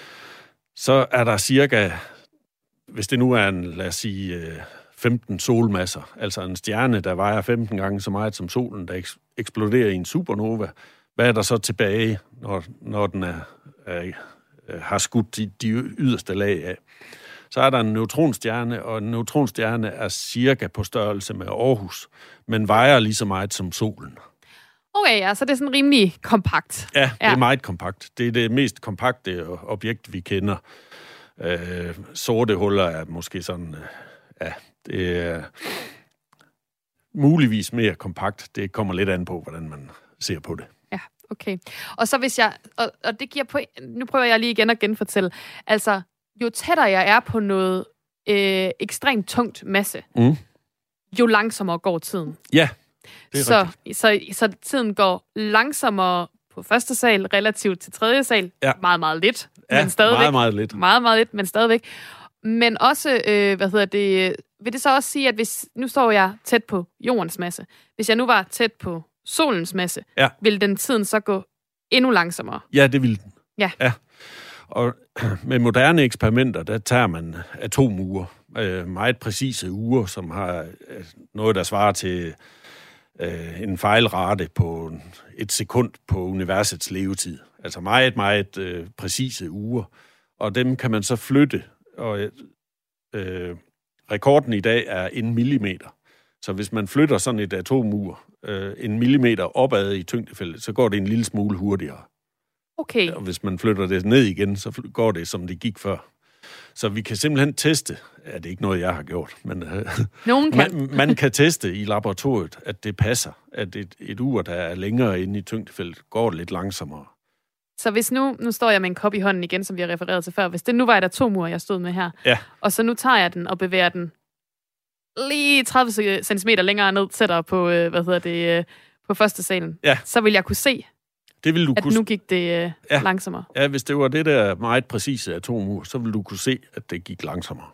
så er der cirka, hvis det nu er en, lad os sige, øh, femten solmasser, altså en stjerne, der vejer femten gange så meget som solen, der eks- eksploderer i en supernova. Hvad er der så tilbage, når, når den er, er, har skudt de, de yderste lag af? Så er der en neutronstjerne, og en neutronstjerne er cirka på størrelse med Aarhus, men vejer lige så meget som solen. Okay, ja, så det er sådan rimelig kompakt. Ja, det ja. er meget kompakt. Det er det mest kompakte objekt, vi kender. Øh, sorte huller er måske sådan, ja, det er muligvis mere kompakt. Det kommer lidt an på, hvordan man ser på det. Ja, okay. Og så hvis jeg, og, og det giver på, nu prøver jeg lige igen at genfortælle, altså, jo tættere jeg er på noget øh, ekstremt tungt masse, mm. jo langsommere går tiden. Ja, det er så, så, så tiden går langsommere på første sal relativt til tredje sal. Ja. Meget, meget lidt. Ja, men stadigvæk, meget, meget lidt. Meget, meget lidt, men stadigvæk. Men også, øh, hvad hedder det, vil det så også sige, at hvis, nu står jeg tæt på jordens masse. Hvis jeg nu var tæt på solens masse, ja. Vil den tiden så gå endnu langsommere? Ja, det vil den. Ja. ja. Og med moderne eksperimenter, der tager man atomure, øh, meget præcise ure, som har noget, der svarer til øh, en fejlrate på et sekund på universets levetid. Altså meget, meget øh, præcise ure. Og dem kan man så flytte, og øh, rekorden i dag er en millimeter. Så hvis man flytter sådan et atomur øh, en millimeter opad i tyngdefeltet, så går det en lille smule hurtigere. Okay. Og hvis man flytter det ned igen, så går det, som det gik før. Så vi kan simpelthen teste, ja, det er ikke noget, jeg har gjort, men øh, Nogen kan. man, man kan teste i laboratoriet, at det passer, at et, et ur, der er længere inde i tyngdefeltet, går lidt langsommere. Så hvis nu, nu står jeg med en kop i hånden igen, som vi har refereret til før, hvis det nu var et atomur, jeg stod med her, ja. Og så nu tager jeg den og bevæger den lige tredive centimeter længere ned, tættere på, øh, hvad hedder det, øh, på første salen, ja. Så vil jeg kunne se, det vil du at kunne... nu gik det øh, ja. langsommere. Ja, hvis det var det der meget præcise atomur, så vil du kunne se, at det gik langsommere.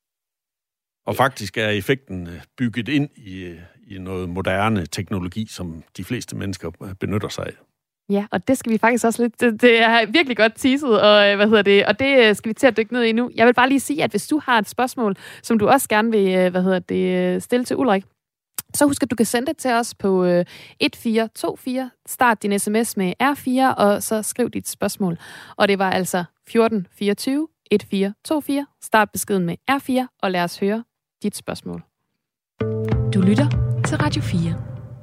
Og faktisk er effekten bygget ind i, i noget moderne teknologi, som de fleste mennesker benytter sig af. Ja, og det skal vi faktisk også lidt... Det, det er virkelig godt teaset, og hvad hedder det, og det skal vi til at dykke ned i nu. Jeg vil bare lige sige, at hvis du har et spørgsmål, som du også gerne vil, hvad hedder det, stille til Ulrik, så husk, at du kan sende det til os på et fire to fire. Start din sms med R fire, og så skriv dit spørgsmål. Og det var altså fjorten fireogtyve et fire to fire. Start beskeden med R fire, og lad os høre dit spørgsmål. Du lytter til Radio fire.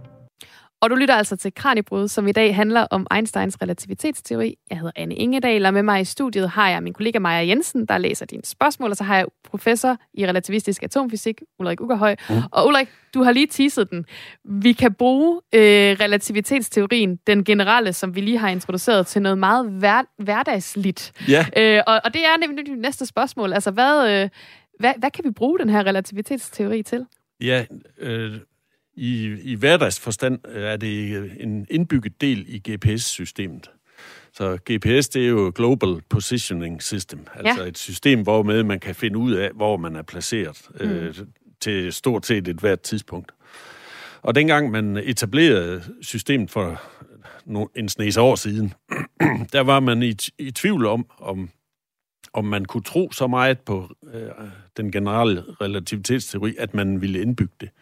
Og du lytter altså til Kraniebrud, som i dag handler om Einsteins relativitetsteori. Jeg hedder Anne Ingedal, og med mig i studiet har jeg min kollega Maja Jensen, der læser dine spørgsmål, og så har jeg professor i relativistisk atomfysik, Ulrik Ukkerhøj. Mm. Og Ulrik, du har lige teaset den. Vi kan bruge øh, relativitetsteorien, den generelle, som vi lige har introduceret, til noget meget hver- hverdagsligt. Ja. Øh, og, og det er nemlig det næste spørgsmål. Altså, hvad, øh, hvad, hvad kan vi bruge den her relativitetsteori til? Ja, øh... I, i hverdagsforstand er det en indbygget del i G P S-systemet. Så G P S, det er jo Global Positioning System, altså ja. Et system, hvormed man kan finde ud af, hvor man er placeret mm. øh, til stort set et hvert tidspunkt. Og dengang man etablerede systemet for en snes år siden, der var man i, i tvivl om, om, om man kunne tro så meget på øh, den generelle relativitetsteori, at man ville indbygge det.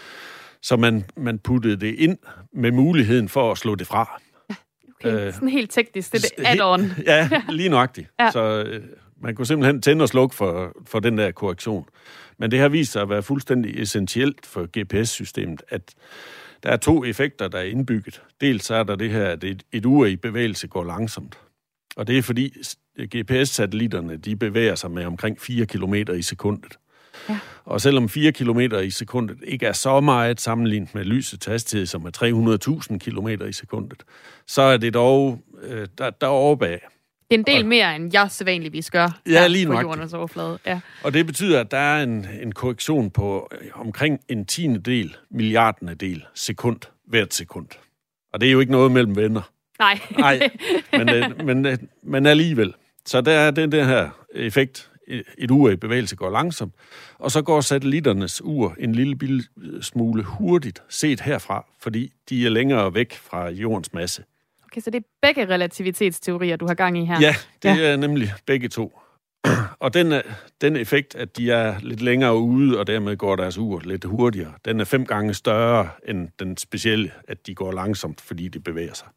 Så man, man puttede det ind med muligheden for at slå det fra. Okay, øh, sådan helt teknisk, det er det add-on. Ja, lige nøjagtigt. ja. Så øh, man kunne simpelthen tænde og slukke for, for den der korrektion. Men det har vist sig at være fuldstændig essentielt for G P S-systemet, at der er to effekter, der er indbygget. Dels er der det her, at et, et ur i bevægelse går langsomt. Og det er fordi G P S-satellitterne, de bevæger sig med omkring fire kilometer i sekundet. Ja. Og selvom fire kilometer i sekundet ikke er så meget sammenlignet med lysets hastighed, som er tre hundrede tusind kilometer i sekundet, så er det dog øh, der, der overbag. Det er en del og, mere, end jeg sædvanligvis gør ja, lige på jordens overflade. Ja. Og det betyder, at der er en, en korrektion på øh, omkring en tiende del, milliardende del sekund hvert sekund. Og det er jo ikke noget mellem venner. Nej. Nej, men, øh, men, øh, men alligevel. Så der er den der her effekt et ur i bevægelse går langsomt, og så går satellitternes ur en lille bitte smule hurtigt set herfra, fordi de er længere væk fra jordens masse. Okay, så det er begge relativitetsteorier, du har gang i her? Ja, det ja. er nemlig begge to. Og den, den effekt, at de er lidt længere ude, og dermed går deres ur lidt hurtigere, den er fem gange større end den specielle, at de går langsomt, fordi de bevæger sig.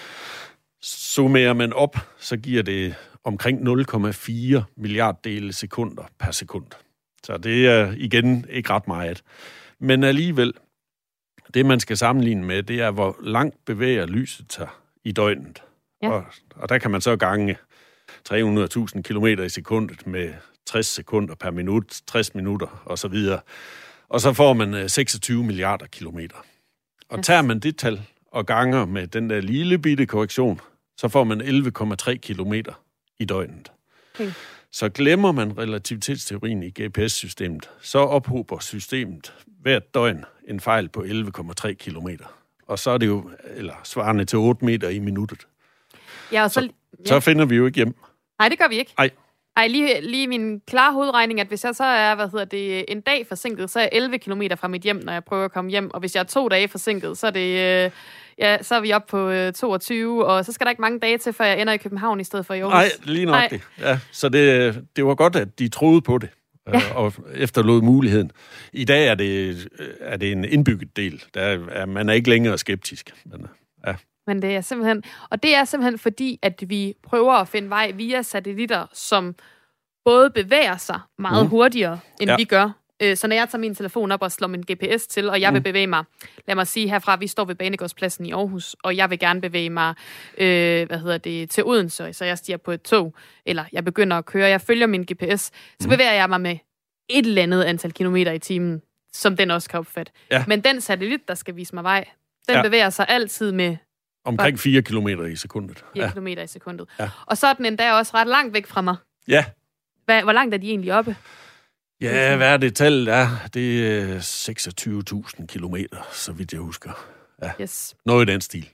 Summerer man op, så giver det omkring nul komma fire milliarddele sekunder per sekund. Så det er igen ikke ret meget. Men alligevel, det man skal sammenligne med, det er, hvor langt bevæger lyset sig i døgnet. Ja. Og, og der kan man så gange tre hundrede tusind kilometer i sekundet med tres sekunder per minut, tres minutter og så videre. Og så får man seksogtyve milliarder kilometer. Og tager man det tal og ganger med den der lille bitte korrektion, så får man elleve komma tre kilometer i døgnet. Okay. Så glemmer man relativitetsteorien i G P S-systemet, så ophober systemet hvert døgn en fejl på elleve komma tre kilometer. Og så er det jo eller svarende til otte meter i minuttet. Ja, og så, så, ja. så finder vi jo ikke hjem. Nej, det gør vi ikke. Nej. Ej, lige, lige min klare hovedregning, at hvis jeg så er, hvad hedder det, en dag forsinket, så er jeg elleve kilometer fra mit hjem, når jeg prøver at komme hjem. Og hvis jeg er to dage forsinket, så er det, øh, ja, så er vi oppe på øh, toogtyve, og så skal der ikke mange dage til, før jeg ender i København i stedet for i Aarhus. Nej, lige nok Nej. det. Ja, så det, det var godt, at de troede på det, ja. og efterlod muligheden. I dag er det, er det en indbygget del. Der er, man er ikke længere skeptisk. Men, ja. Men det er simpelthen, og det er simpelthen fordi, at vi prøver at finde vej via satellitter, som både bevæger sig meget mm. hurtigere, end ja. vi gør. Så når jeg tager min telefon op og slår min G P S til, og jeg vil mm. bevæge mig, lad mig sige herfra, vi står ved Banegårdspladsen i Aarhus, og jeg vil gerne bevæge mig øh, hvad hedder det, til Odense, så jeg stiger på et tog, eller jeg begynder at køre, jeg følger min G P S, så mm. bevæger jeg mig med et eller andet antal kilometer i timen, som den også kan opfatte. Ja. Men den satellit, der skal vise mig vej, den ja. bevæger sig altid med omkring fire kilometer i sekundet. fire ja. kilometer i sekundet. Ja. Og så er den endda også ret langt væk fra mig. Ja. Hvad, hvor langt er de egentlig oppe? Ja, hvad er det tal? Ja, det er seksogtyve tusind kilometer, så vidt jeg husker. Ja. Yes. Noget i den stil.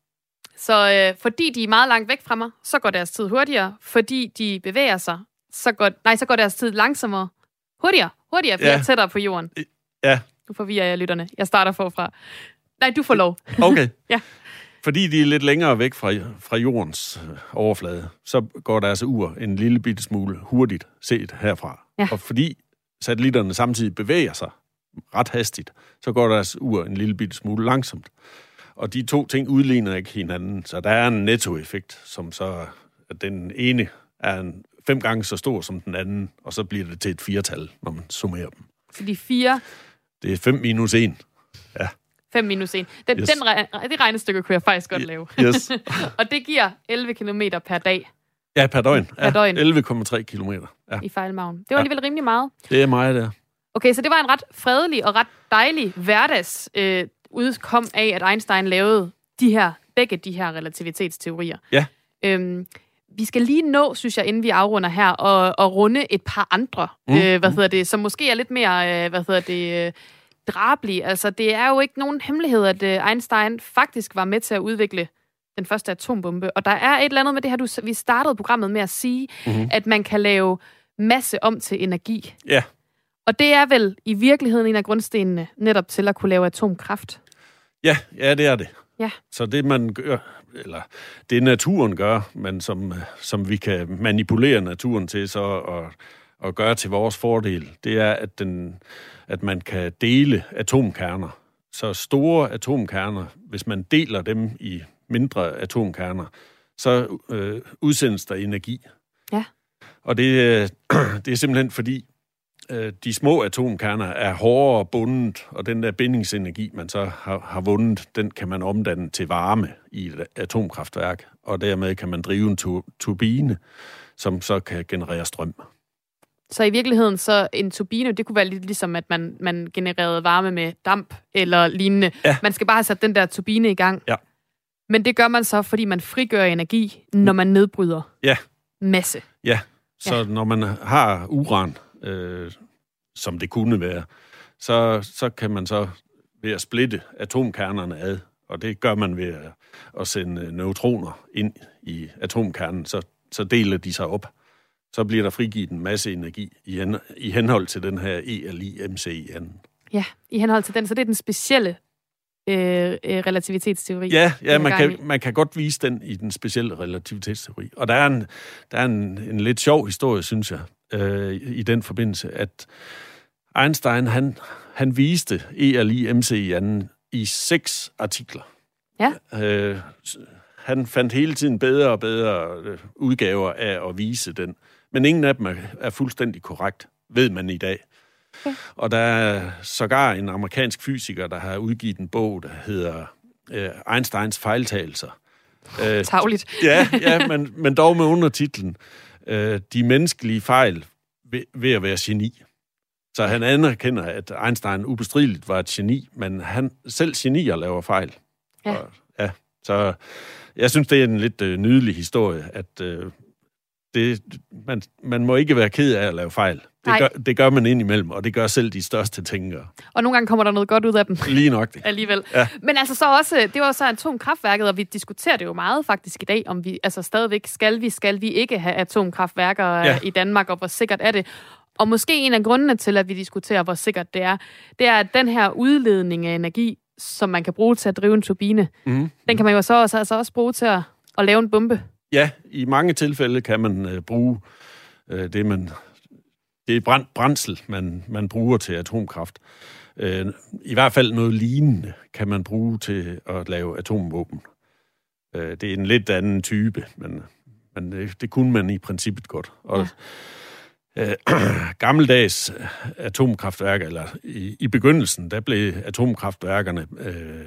Så øh, fordi de er meget langt væk fra mig, så går deres tid hurtigere. Fordi de bevæger sig, så går, nej, så går deres tid langsommere. Hurtigere, hurtigere, for ja. jeg er tættere på jorden. Ja. Nu forvirrer jeg lytterne. Jeg starter forfra. Nej, du får lov. Okay. ja. Fordi de er lidt længere væk fra, fra jordens øh, overflade, så går deres ur en lille bitte smule hurtigt set herfra. Ja. Og fordi satellitterne samtidig bevæger sig ret hastigt, så går deres ur en lille bitte smule langsomt. Og de to ting udligner ikke hinanden, så der er en nettoeffekt, som så, at den ene er en fem gange så stor som den anden, og så bliver det til et firetal, når man summerer dem. Så de fire? Det er fem minus en. Ja. fem minus en. Den, yes. den, det regnestykke kunne jeg faktisk godt lave. Yes. Og det giver elleve kilometer per dag. Ja, per døgn. Per ja, døgn. elleve komma tre kilometer. Ja. I fejlmagen. Det var alligevel ja. rimelig meget. Det er meget, der. Okay, så det var en ret fredelig og ret dejlig hverdags øh, udkom af, at Einstein lavede de her, begge de her relativitetsteorier. Ja. Øhm, vi skal lige nå, synes jeg, inden vi afrunder her, og, og runde et par andre, mm. øh, hvad hedder det, som måske er lidt mere, øh, hvad hedder det, øh, drabelige. Altså, det er jo ikke nogen hemmelighed, at øh, Einstein faktisk var med til at udvikle den første atombombe. Og der er et eller andet med det her, du, vi startede programmet med at sige, mm-hmm. at man kan lave masse om til energi. Ja. Og det er vel i virkeligheden en af grundstenene netop til at kunne lave atomkraft. Ja, ja, det er det. Ja. Så det man gør, eller det naturen gør, men som, som vi kan manipulere naturen til så at, at gøre til vores fordel, det er, at, den, at man kan dele atomkerner. Så store atomkerner, hvis man deler dem i mindre atomkerner, så øh, udsendes der energi. Ja. Og det, det er simpelthen fordi, øh, de små atomkerner er hårdere bundet, og den der bindingsenergi, man så har, har vundet, den kan man omdanne til varme i et atomkraftværk, og dermed kan man drive en tu- turbine, som så kan generere strøm. Så i virkeligheden, så en turbine, det kunne være lidt ligesom, at man, man genererede varme med damp eller lignende. Ja. Man skal bare have sat den der turbine i gang. Ja. Men det gør man så, fordi man frigør energi, når man nedbryder ja. masse. Ja, så ja. Når man har uran, øh, som det kunne være, så, så kan man så ved at splitte atomkernerne ad, og det gør man ved at, at sende neutroner ind i atomkernen, så, så deler de sig op. så bliver der frigivet en masse energi i, hen, i henhold til den her E er lig M C i anden. Ja, i henhold til den. Så det er den specielle øh, relativitetsteori. Ja, ja man, kan, man kan godt vise den i den specielle relativitetsteori. Og der er en, der er en, en lidt sjov historie, synes jeg, øh, i den forbindelse, at Einstein, han, han viste E er lig M C i anden i seks artikler. Ja. Øh, han fandt hele tiden bedre og bedre udgaver af at vise den. Men ingen af dem er, er fuldstændig korrekt, ved man i dag. Okay. Og der er sågar en amerikansk fysiker, der har udgivet en bog, der hedder øh, Einsteins fejltagelser. Øh, Tavligt. ja, ja men, men dog med undertitlen øh, De menneskelige fejl ved, ved at være geni. Så han anerkender, at Einstein ubestrideligt var et geni, men han selv genier laver fejl. Ja. Og, ja, så jeg synes, det er en lidt øh, nydelig historie, at øh, det, man, man må ikke være ked af at lave fejl. Det gør, det gør man indimellem, og det gør selv de største tænkere. Og nogle gange kommer der noget godt ud af dem. Lige nok det. Alligevel. Ja. Men altså så også, det var så atomkraftværket, og vi diskuterer det jo meget faktisk i dag, om vi altså stadigvæk skal vi, skal vi ikke have atomkraftværker ja. i Danmark, og hvor sikkert er det. Og måske en af grundene til, at vi diskuterer, hvor sikkert det er, det er, at den her udledning af energi, som man kan bruge til at drive en turbine, mm. den kan man jo så også, altså også bruge til at, at lave en bombe. Ja, i mange tilfælde kan man øh, bruge øh, det, man... Det er brand, brændsel, man, man bruger til atomkraft. Øh, I hvert fald noget lignende kan man bruge til at lave atomvåben. Øh, det er en lidt anden type, men, men det, det kunne man i princippet godt. Og ja. øh, gammeldags atomkraftværker, eller i, i begyndelsen, der blev atomkraftværkerne øh,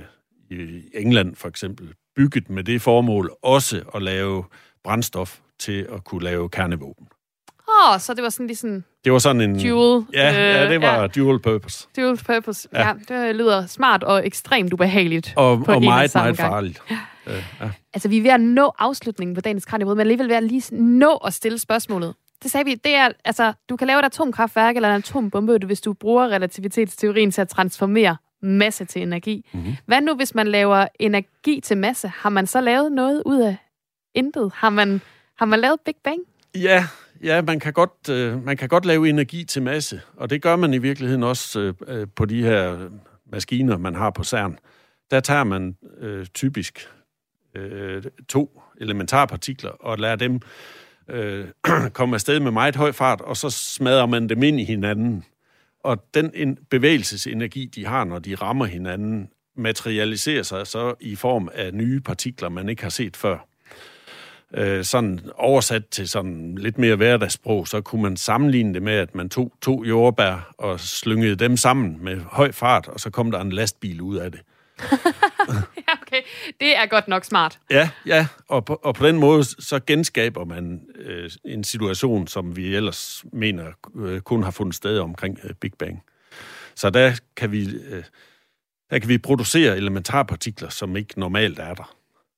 i England for eksempel bygget med det formål også at lave brændstof til at kunne lave kernevåben. Åh, oh, så det var sådan lige sådan... Det var sådan en... Dual... Ja, øh, ja det var ja. dual purpose. Dual purpose, ja. ja. Det lyder smart og ekstremt ubehageligt. Og, på og en meget, meget farligt. Ja. Øh, ja. Altså, vi er ved at nå afslutningen på dagens Kraniebrud, men alligevel ved at lige nå at stille spørgsmålet. Det sagde vi, det er, altså, du kan lave et atomkraftværk eller en atombombe, hvis du bruger relativitetsteorien til at transformere masse til energi. Mm-hmm. Hvad nu, hvis man laver energi til masse? Har man så lavet noget ud af intet? Har man, har man lavet Big Bang? Ja, ja man, kan godt, øh, man kan godt lave energi til masse, og det gør man i virkeligheden også øh, på de her maskiner, man har på CERN. Der tager man øh, typisk øh, to elementarpartikler og lader dem øh, komme afsted med meget høj fart, og så smadrer man dem ind i hinanden. Og den en bevægelsesenergi, de har, når de rammer hinanden, materialiserer sig så i form af nye partikler, man ikke har set før. Øh, sådan oversat til sådan lidt mere hverdagssprog, så kunne man sammenligne det med, at man tog to jordbær og slyngede dem sammen med høj fart, og så kom der en lastbil ud af det. Ja, okay. Det er godt nok smart. Ja, ja. Og på, og på den måde, så genskaber man øh, en situation, som vi ellers mener øh, kun har fundet sted omkring øh, Big Bang. Så der kan vi, øh, der kan vi producere elementarpartikler, som ikke normalt er der.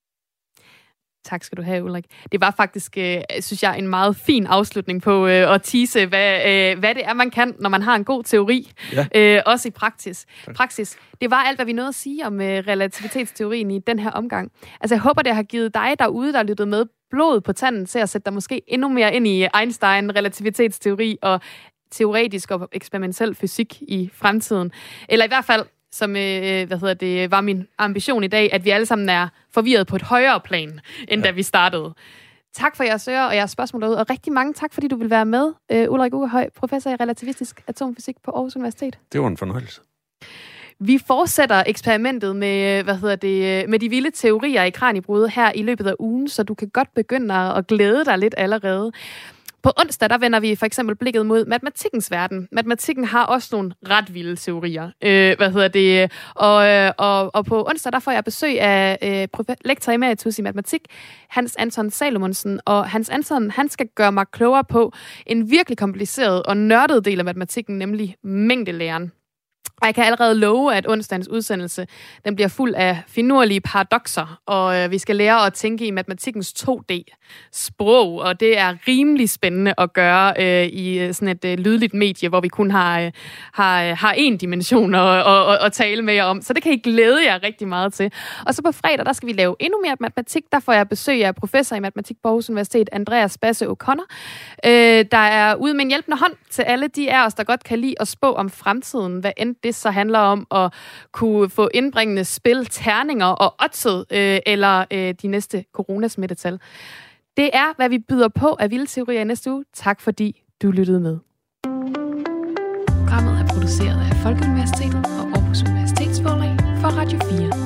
Tak skal du have, Ulrik. Det var faktisk, øh, synes jeg, en meget fin afslutning på øh, at tease, hvad, øh, hvad det er, man kan, når man har en god teori. Ja. Øh, også i praksis. praksis. Det var alt, hvad vi nåede at sige om øh, relativitetsteorien i den her omgang. Altså, jeg håber, det har givet dig derude, der lyttede med, blod på tanden til at sætte dig måske endnu mere ind i Einstein, relativitetsteori og teoretisk og eksperimentel fysik i fremtiden. Eller i hvert fald, som øh, hvad hedder det, var min ambition i dag, at vi alle sammen er forvirret på et højere plan, end ja. da vi startede. Tak for jeres øre og jeres spørgsmål derude, og rigtig mange tak, fordi du vil være med, øh, Ulrik Ukehøj, professor i relativistisk atomfysik på Aarhus Universitet. Det var en fornøjelse. Vi fortsætter eksperimentet med, hvad hedder det, med de vilde teorier i Kraniebrud her i løbet af ugen, så du kan godt begynde at glæde dig lidt allerede. På onsdag, der vender vi for eksempel blikket mod matematikkens verden. Matematikken har også nogle ret vilde teorier. Øh, hvad hedder det? Og, og, og på onsdag, der får jeg besøg af øh, lektor emeritus i matematik, Hans Anton Salomonsen. Og Hans Anton, han skal gøre mig klogere på en virkelig kompliceret og nørdet del af matematikken, nemlig mængdelæren. Og jeg kan allerede love, at onsdagens udsendelse den bliver fuld af finurlige paradokser, og øh, vi skal lære at tænke i matematikkens to D-sprog, og det er rimelig spændende at gøre øh, i sådan et øh, lydligt medie, hvor vi kun har, øh, har, har én dimension at, at, at, at tale med jer om. Så det kan I glæde jer rigtig meget til. Og så på fredag, der skal vi lave endnu mere matematik. Der får jeg besøg af professor i matematik på Aarhus Universitet, Andreas Basse O'Connor, øh, der er ude med en hjælpende hånd til alle de af os, der godt kan lide at spå om fremtiden, hvad end det så handler om at kunne få indbringende spil, terninger og oddset, øh, eller øh, de næste coronasmittetal. Det er, hvad vi byder på af vilde teorier i næste uge. Tak fordi du lyttede med. Programmet er produceret af Folkeuniversitetet og Aarhus Universitetsforlag for Radio fire.